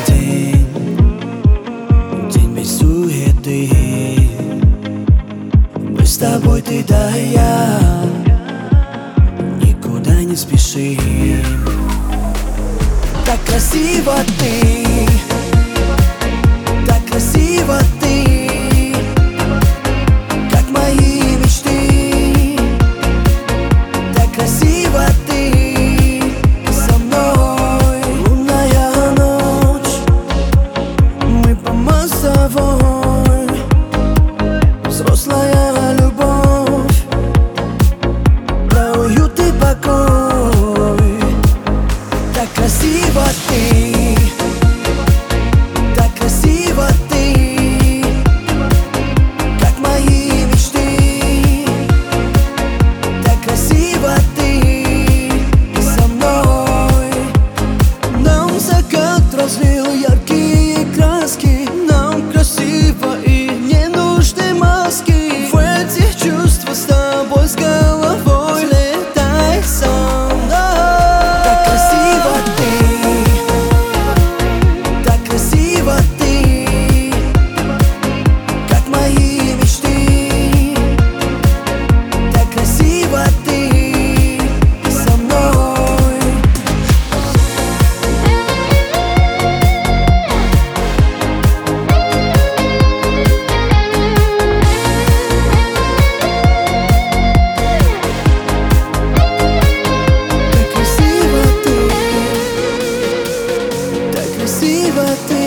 день, день без суеты. Мы с тобой, ты да и я, никуда не спешим. Так красиво ты, так красиво ты, как мои мечты. Так красиво ты со мной. Лунная ночь, мы по мостовой, взрослая любовь, про уют и покой. Так красиво ты, так красиво ты, как мои мечты. Так красиво ты со мной. Нам закат разлил яркие краски, нам красиво и не нужны маски. В этих чувствах с тобой с головой летай со мной. Так красиво ты, так красиво ты, как мои мечты. Так красиво ты со мной. Так красиво ты, так красиво ты.